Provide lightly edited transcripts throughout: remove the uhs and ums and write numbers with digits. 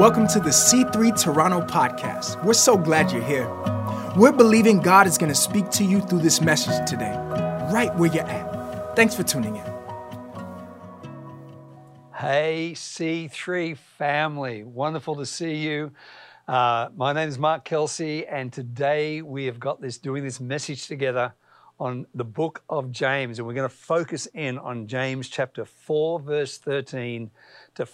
Welcome to the C3 Toronto podcast. We're so glad you're here. We're believing God is going to speak to you through this message today, right where you're at. Thanks for tuning in. Hey, C3 family. Wonderful to see you. My name is Mark Kelsey, and today we have got doing this message together on the book of James, and we're going to focus in on James chapter 4, verse 13 to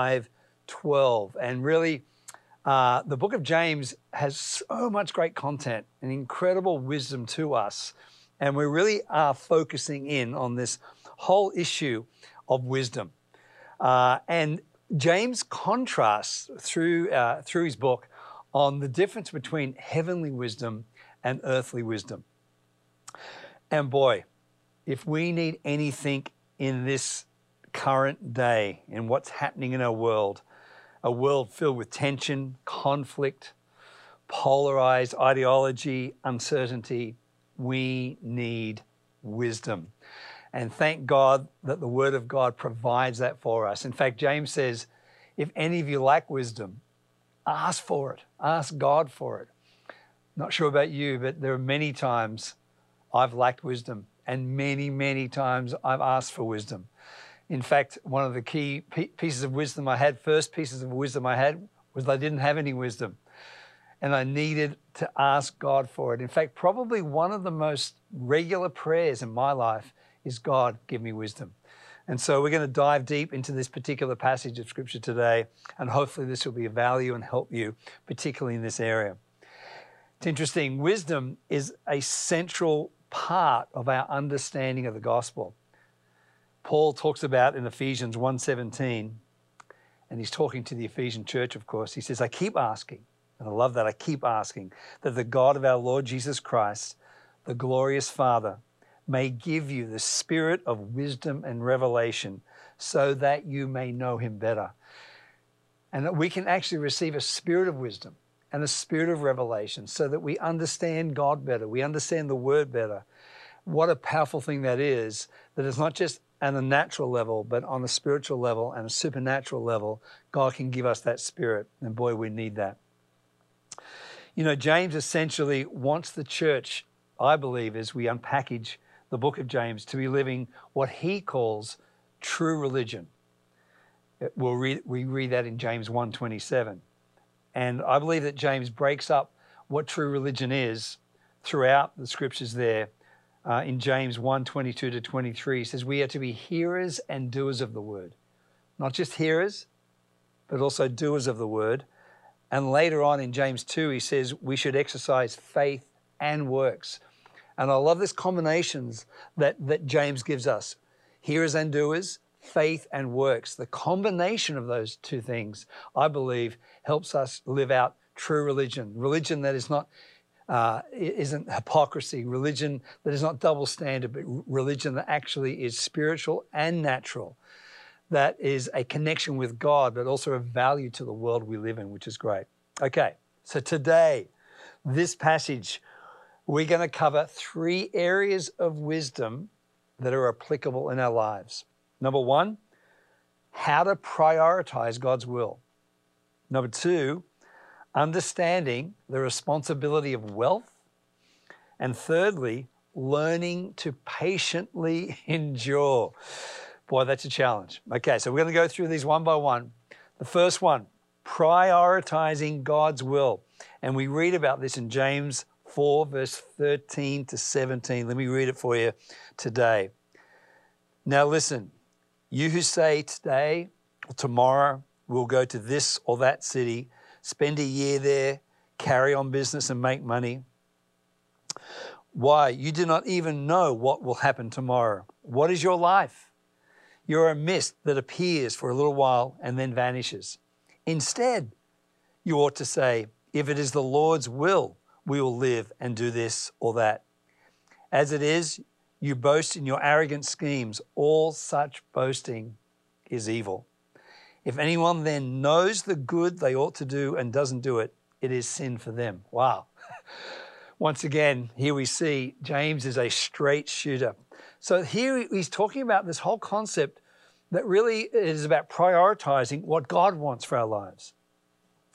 5:12. And really, the book of James has so much great content and incredible wisdom to us, and we really are focusing in on this whole issue of wisdom. And James contrasts through his book on the difference between heavenly wisdom and earthly wisdom. And boy, if we need anything in this current day, in what's happening in our world, a world filled with tension, conflict, polarized ideology, uncertainty, we need wisdom. And thank God that the Word of God provides that for us. In fact, James says, if any of you lack wisdom, ask for it. Ask God for it. Not sure about you, but there are many times I've lacked wisdom, and many, many times I've asked for wisdom. In fact, one of the key pieces of wisdom I had, first pieces of wisdom I had, was I didn't have any wisdom, and I needed to ask God for it. In fact, probably one of the most regular prayers in my life is, God, give me wisdom. And so we're going to dive deep into this particular passage of Scripture today, and hopefully this will be of value and help you, particularly in this area. It's interesting, wisdom is a central part of our understanding of the gospel. Paul talks about in Ephesians 1:17, and he's talking to the Ephesian church, of course. He says, I keep asking, and I love that, I keep asking, that the God of our Lord Jesus Christ, the glorious Father, may give you the spirit of wisdom and revelation so that you may know him better. And that we can actually receive a spirit of wisdom and a spirit of revelation so that we understand God better, we understand the word better. What a powerful thing that is, that it's not just on a natural level, but on a spiritual level and a supernatural level, God can give us that spirit. And boy, we need that. You know, James essentially wants the church, I believe, as we unpackage the book of James, to be living what he calls true religion. We read that in James 1:27. And I believe that James breaks up what true religion is throughout the scriptures there. In James 1:22 to 23, he says we are to be hearers and doers of the word. Not just hearers, but also doers of the word. And later on in James 2, he says we should exercise faith and works. And I love this combinations that James gives us. Hearers and doers, faith and works. The combination of those two things, I believe, helps us live out true religion. Religion that is not isn't hypocrisy. Religion that is not double standard, but religion that actually is spiritual and natural. That is a connection with God, but also a value to the world we live in, which is great. Okay, so today, this passage, we're going to cover 3 areas of wisdom that are applicable in our lives. Number 1, how to prioritize God's will. Number 2, understanding the responsibility of wealth. And thirdly, learning to patiently endure. Boy, that's a challenge. Okay, so we're going to go through these one by one. The first one, prioritizing God's will. And we read about this in James 4, verse 13 to 17. Let me read it for you today. Now listen, you who say today or tomorrow we'll go to this or that city, spend a year there, carry on business and make money. Why? You do not even know what will happen tomorrow. What is your life? You're a mist that appears for a little while and then vanishes. Instead, you ought to say, if it is the Lord's will, we will live and do this or that. As it is, you boast in your arrogant schemes. All such boasting is evil. If anyone then knows the good they ought to do and doesn't do it, it is sin for them. Wow. Once again, here we see James is a straight shooter. So here he's talking about this whole concept that really is about prioritizing what God wants for our lives.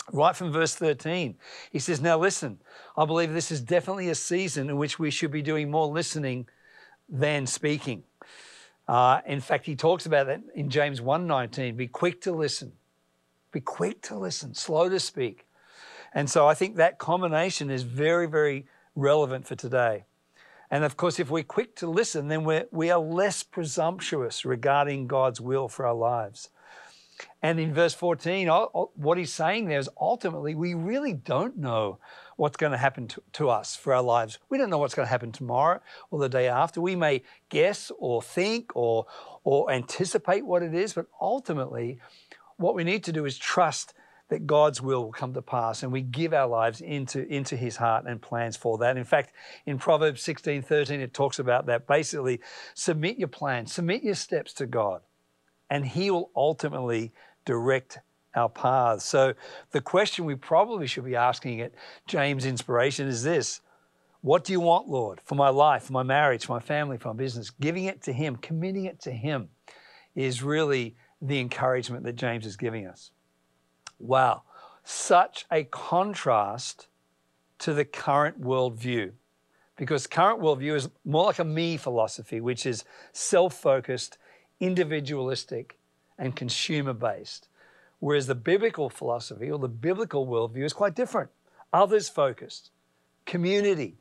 Right from verse 13, he says, now listen, I believe this is definitely a season in which we should be doing more listening than speaking. In fact, he talks about that in James 1:19, be quick to listen. Be quick to listen, slow to speak. And so I think that combination is very, very relevant for today. And of course, if we're quick to listen, then we are less presumptuous regarding God's will for our lives. And in verse 14, what he's saying there is ultimately we really don't know what's going to happen to us for our lives. We don't know what's going to happen tomorrow or the day after. We may guess or think or anticipate what it is, but ultimately what we need to do is trust that God's will come to pass, and we give our lives into his heart and plans for that. In fact, in Proverbs 16:13, it talks about that. Basically, submit your plans, submit your steps to God, and he will ultimately direct our paths. So the question we probably should be asking at James Inspiration is this: what do you want, Lord, for my life, for my marriage, for my family, for my business? Giving it to him, committing it to him is really the encouragement that James is giving us. Wow, such a contrast to the current worldview, because current worldview is more like a me philosophy, which is self-focused, individualistic, and consumer-based. Whereas the biblical philosophy or the biblical worldview is quite different. Others-focused, community,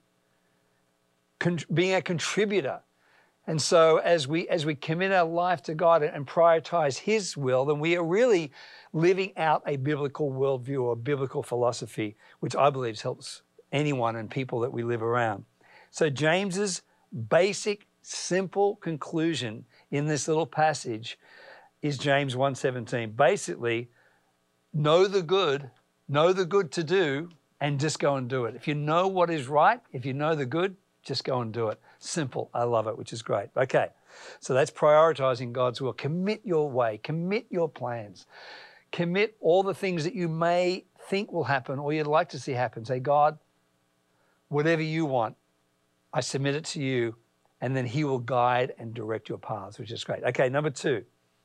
being a contributor. And so as we commit our life to God and prioritize his will, then we are really living out a biblical worldview or biblical philosophy, which I believe helps anyone and people that we live around. So James's basic, simple conclusion in this little passage is James 1:17. Basically, know the good to do, and just go and do it. If you know what is right, if you know the good, just go and do it. Simple. I love it, which is great. Okay, so that's prioritizing God's will. Commit your way. Commit your plans. Commit all the things that you may think will happen or you'd like to see happen. Say, God, whatever you want, I submit it to you, and then he will guide and direct your paths, which is great. Okay, number 2.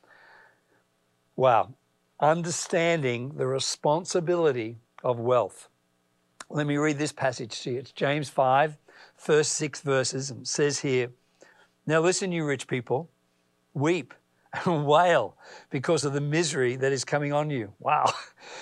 Wow. Understanding the responsibility of wealth. Let me read this passage to you. It's James 5, first 6 verses, and it says here, now listen, you rich people, weep and wail because of the misery that is coming on you. Wow.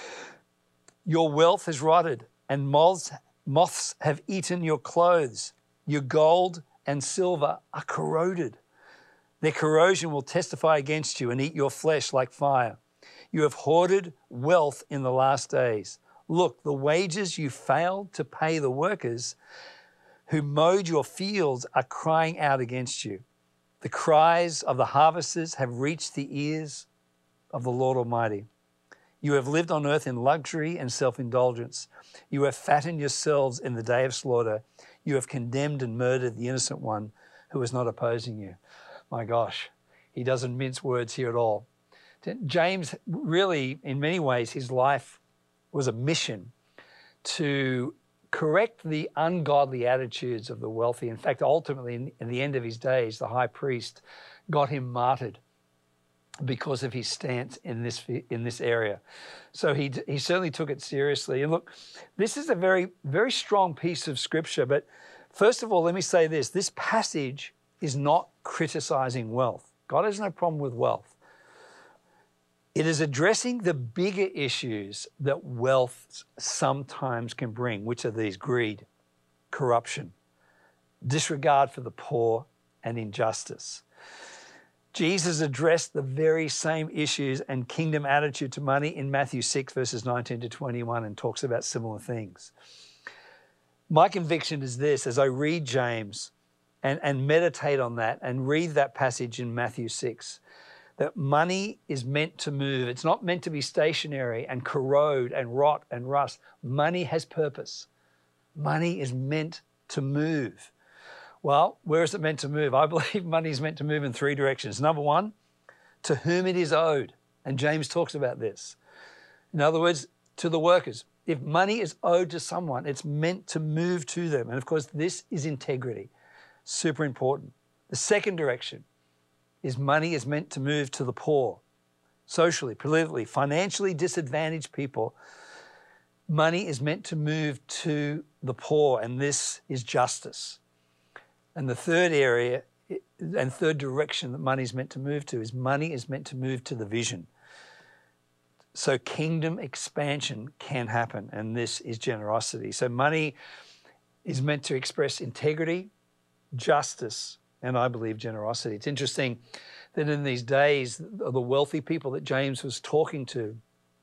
Your wealth has rotted, and moths have eaten your clothes. Your gold and silver are corroded. Their corrosion will testify against you and eat your flesh like fire. You have hoarded wealth in the last days. Look, the wages you failed to pay the workers who mowed your fields are crying out against you. The cries of the harvesters have reached the ears of the Lord Almighty. You have lived on earth in luxury and self-indulgence. You have fattened yourselves in the day of slaughter. You have condemned and murdered the innocent one who was not opposing you. My gosh, he doesn't mince words here at all. James really, in many ways, his life was a mission to correct the ungodly attitudes of the wealthy. In fact, ultimately, in the end of his days, the high priest got him martyred because of his stance in this area. So he certainly took it seriously. And look, this is a very, very strong piece of scripture. But first of all, let me say this. This passage is not criticizing wealth. God has no problem with wealth. It is addressing the bigger issues that wealth sometimes can bring, which are these: greed, corruption, disregard for the poor, and injustice. Jesus addressed the very same issues and kingdom attitude to money in Matthew 6, verses 19 to 21, and talks about similar things. My conviction is this: as I read James and meditate on that and read that passage in Matthew 6, that money is meant to move. It's not meant to be stationary and corrode and rot and rust. Money has purpose. Money is meant to move. Well, where is it meant to move? I believe money is meant to move in 3 directions. Number 1, to whom it is owed. And James talks about this. In other words, to the workers. If money is owed to someone, it's meant to move to them. And of course, this is integrity. Super important. The second direction is money is meant to move to the poor, socially, politically, financially disadvantaged people money is meant to move to the poor, and this is justice. And the third area and third direction that money is meant to move to is money is meant to move to the vision. So kingdom expansion can happen, and this is generosity. So money is meant to express integrity, justice, and I believe generosity. It's interesting that in these days, the wealthy people that James was talking to,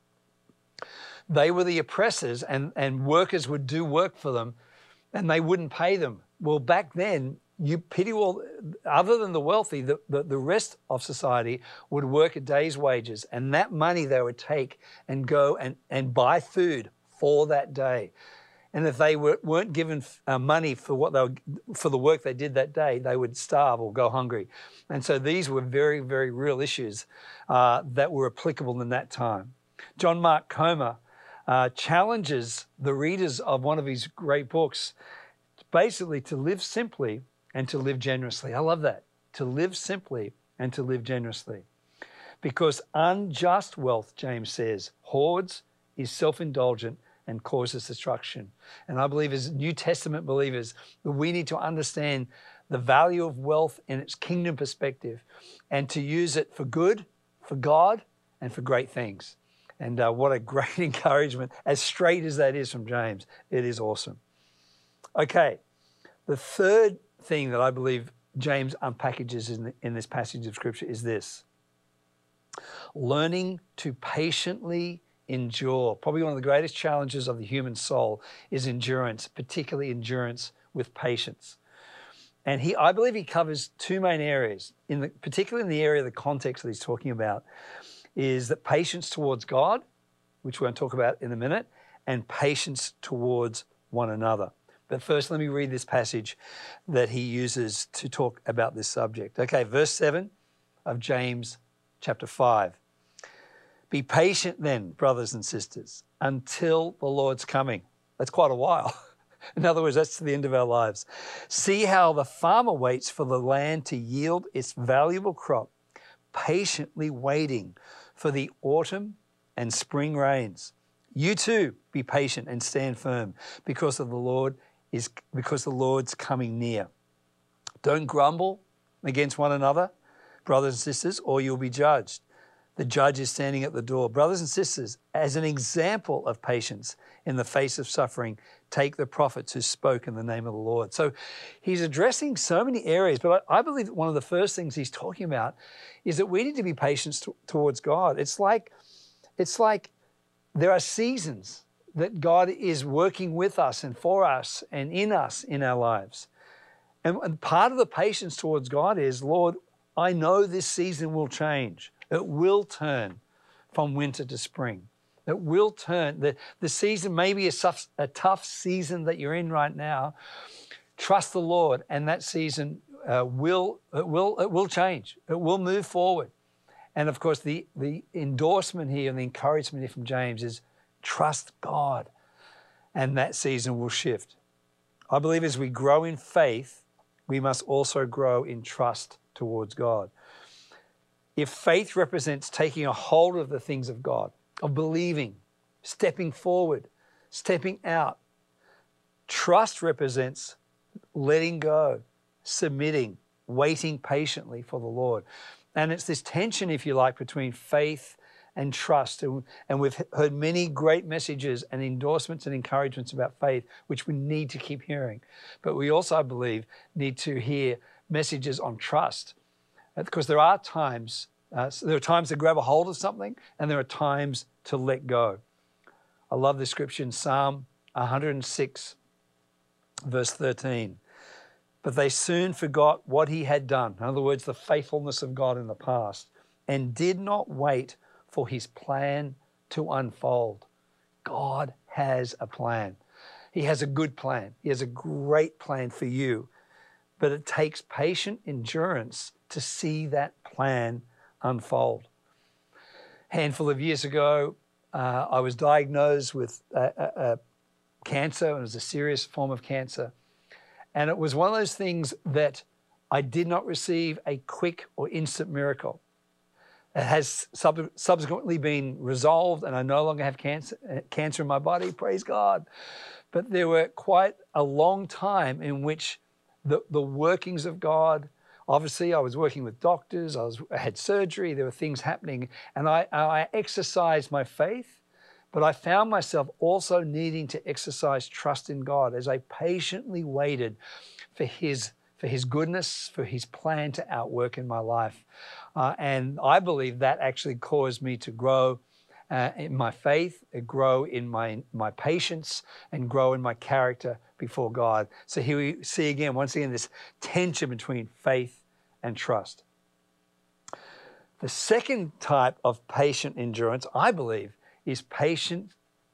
they were the oppressors, and workers would do work for them and they wouldn't pay them. Well, back then, you pity all, other than the wealthy, the rest of society would work a day's wages, and that money they would take and go and buy food for that day. And if they weren't given money for the work they did that day, they would starve or go hungry. And so these were very, very real issues that were applicable in that time. John Mark Comer challenges the readers of one of his great books basically to live simply and to live generously. I love that. To live simply and to live generously. Because unjust wealth, James says, hoards, is self-indulgent, and causes destruction. And I believe as New Testament believers that we need to understand the value of wealth in its kingdom perspective and to use it for good, for God, and for great things. And what a great encouragement, as straight as that is from James. It is awesome. Okay, the third thing that I believe James unpackages in this passage of Scripture is this: learning to patiently endure. Probably one of the greatest challenges of the human soul is endurance, particularly endurance with patience. And I believe he covers two main areas, particularly in the area of the context that he's talking about, is that patience towards God, which we're going to talk about in a minute, and patience towards one another. But first, let me read this passage that he uses to talk about this subject. Okay, verse 7 of James chapter 5. Be patient then, brothers and sisters, until the Lord's coming. That's quite a while. In other words, that's to the end of our lives. See how the farmer waits for the land to yield its valuable crop, patiently waiting for the autumn and spring rains. You too be patient and stand firm, because the Lord's coming near. Don't grumble against one another, brothers and sisters, or you'll be judged. The judge is standing at the door. Brothers and sisters, as an example of patience in the face of suffering, take the prophets who spoke in the name of the Lord. So he's addressing so many areas, but I believe that one of the first things he's talking about is that we need to be patient towards God. It's like there are seasons that God is working with us and for us and in us in our lives. And part of the patience towards God is, Lord, I know this season will change. It will turn from winter to spring. It will turn. The season may be a tough season that you're in right now. Trust the Lord, and that season will change. It will move forward. And of course, the endorsement here and the encouragement here from James is trust God, and that season will shift. I believe as we grow in faith, we must also grow in trust towards God. If faith represents taking a hold of the things of God, of believing, stepping forward, stepping out, trust represents letting go, submitting, waiting patiently for the Lord. And it's this tension, if you like, between faith and trust. And we've heard many great messages and endorsements and encouragements about faith, which we need to keep hearing. But we also, I believe, need to hear messages on trust. Because there are times to grab a hold of something, and there are times to let go. I love this scripture in Psalm 106, verse 13. But they soon forgot what he had done. In other words, the faithfulness of God in the past, and did not wait for his plan to unfold. God has a plan. He has a good plan. He has a great plan for you. But it takes patient endurance to see that plan unfold. A handful of years ago, I was diagnosed with cancer. It was a serious form of cancer. And it was one of those things that I did not receive a quick or instant miracle. It has subsequently been resolved, and I no longer have cancer in my body, praise God. But there were quite a long time in which the workings of God, obviously I was working with doctors, I had surgery, there were things happening, and I exercised my faith, but I found myself also needing to exercise trust in God as I patiently waited for His goodness, for His plan to outwork in my life. And I believe that actually caused me to grow in my faith, grow in my patience, and grow in my character before God. So here we see once again, this tension between faith and trust. The second type of patient endurance, I believe, is patience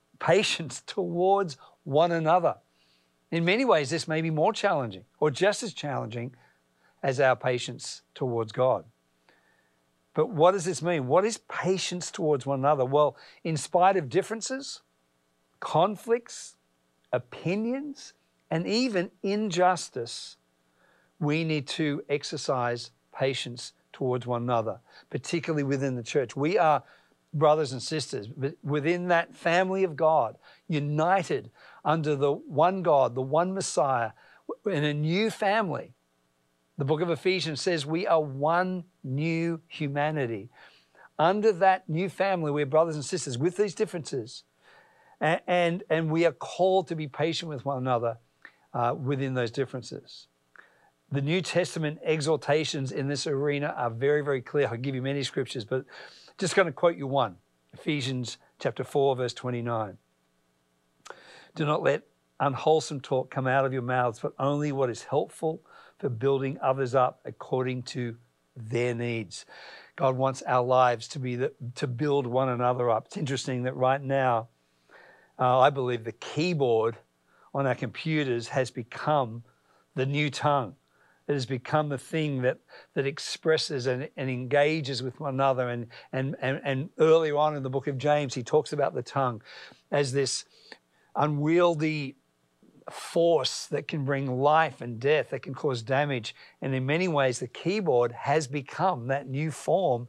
towards one another. In many ways, this may be more challenging or just as challenging as our patience towards God. But what does this mean? What is patience towards one another? Well, in spite of differences, conflicts, opinions, and even injustice, we need to exercise patience towards one another, particularly within the church. We are brothers and sisters within that family of God, united under the one God, the one Messiah, in a new family. The book of Ephesians says we are one new humanity. Under that new family, we're brothers and sisters with these differences. And we are called to be patient with one another within those differences. The New Testament exhortations in this arena are very, very clear. I'll give you many scriptures, but just going to quote you one. Ephesians chapter 4, verse 29. Do not let unwholesome talk come out of your mouths, but only what is helpful for building others up according to their needs. God wants our lives to build one another up. It's interesting that right now, I believe the keyboard on our computers has become the new tongue. It has become the thing that expresses and engages with one another. And earlier on in the book of James, he talks about the tongue as this unwieldy force that can bring life and death, that can cause damage. And in many ways, the keyboard has become that new form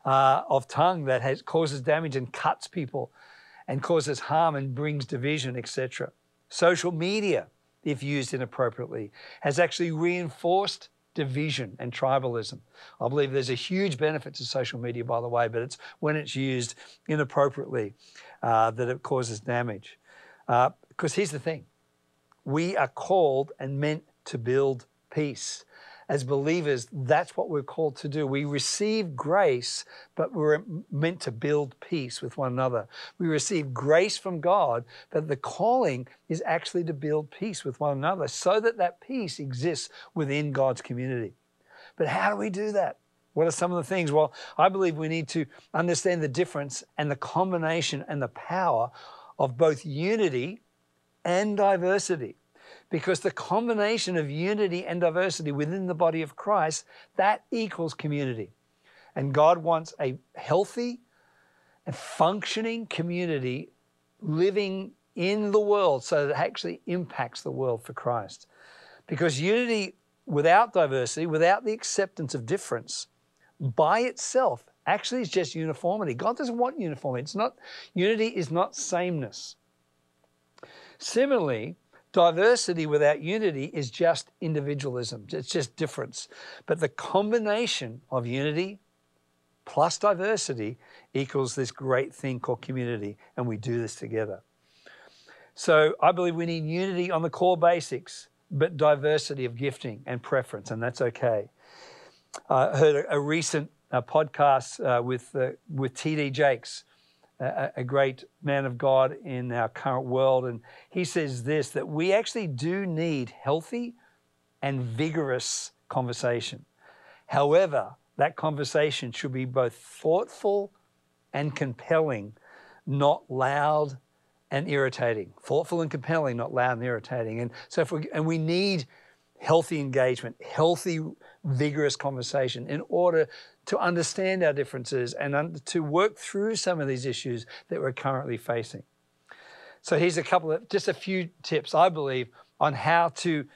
of tongue that causes damage and cuts people and causes harm and brings division, etc. Social media, if used inappropriately, has actually reinforced division and tribalism. I believe there's a huge benefit to social media, by the way, but it's when it's used inappropriately that it causes damage. Because here's the thing. We are called and meant to build peace. As believers, that's what we're called to do. We receive grace, but we're meant to build peace with one another. We receive grace from God, but the calling is actually to build peace with one another so that peace exists within God's community. But how do we do that? What are some of the things? Well, I believe we need to understand the difference and the combination and the power of both unity and diversity. Because the combination of unity and diversity within the body of Christ, that equals community. And God wants a healthy and functioning community living in the world so that it actually impacts the world for Christ. Because unity without diversity, without the acceptance of difference, by itself actually is just uniformity. God doesn't want uniformity. Unity is not sameness. Similarly, diversity without unity is just individualism. It's just difference. But the combination of unity plus diversity equals this great thing called community, and we do this together. So I believe we need unity on the core basics, but diversity of gifting and preference, and that's okay. I heard a recent podcast with T.D. Jakes, a great man of God in our current world. And he says this, that we actually do need healthy and vigorous conversation. However, that conversation should be both thoughtful and compelling, not loud and irritating. Thoughtful and compelling, not loud and irritating. And so we need healthy engagement, healthy, vigorous conversation in order to understand our differences and to work through some of these issues that we're currently facing. So here's just a few tips, I believe, on how to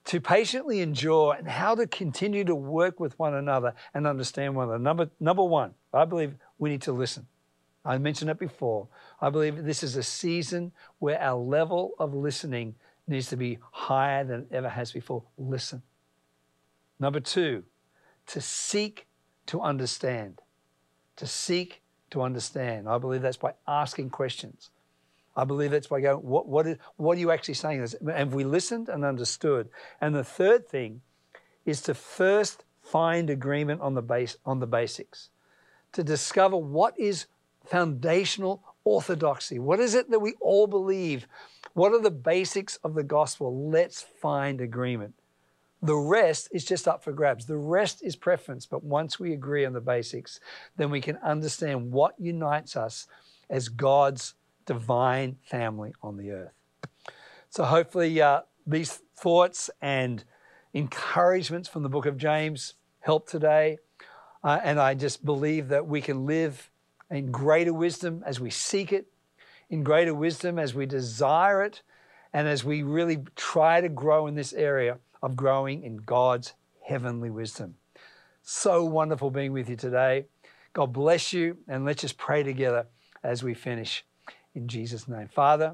to patiently endure, and how to continue to work with one another and understand one another. Number one, I believe we need to listen. I mentioned it before. I believe this is a season where our level of listening needs to be higher than it ever has before. Listen. Number two, to seek to understand. To seek to understand. I believe that's by asking questions. I believe that's by going, what are you actually saying? And have we listened and understood? And the third thing is to first find agreement on the basics. To discover what is foundational orthodoxy. What is it that we all believe? What are the basics of the gospel? Let's find agreement. The rest is just up for grabs. The rest is preference. But once we agree on the basics, then we can understand what unites us as God's divine family on the earth. So hopefully these thoughts and encouragements from the book of James help today. And I just believe that we can live in greater wisdom as we seek it, in greater wisdom as we desire it, and as we really try to grow in this area of growing in God's heavenly wisdom. So wonderful being with you today. God bless you, and let's just pray together as we finish in Jesus' name. Father,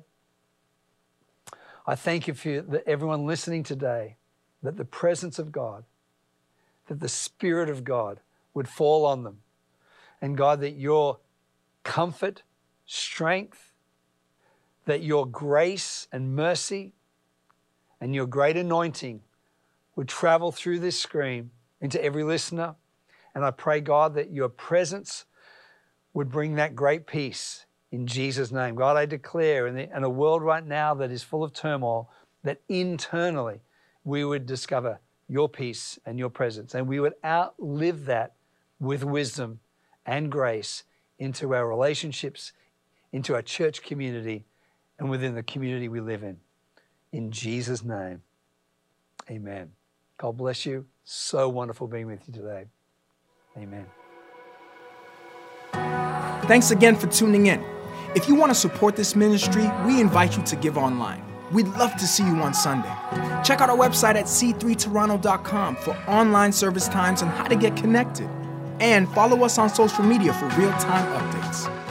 I thank you for everyone listening today, that the presence of God, that the Spirit of God would fall on them. And God, that your comfort, strength, that your grace and mercy and your great anointing would travel through this screen into every listener. And I pray, God, that your presence would bring that great peace in Jesus' name. God, I declare in a world right now that is full of turmoil, that internally we would discover your peace and your presence, and we would outlive that with wisdom and grace into our relationships, into our church community, and within the community we live in. In Jesus' name, amen. God bless you. So wonderful being with you today. Amen. Thanks again for tuning in. If you want to support this ministry, we invite you to give online. We'd love to see you on Sunday. Check out our website at c3toronto.com for online service times and how to get connected. And follow us on social media for real-time updates.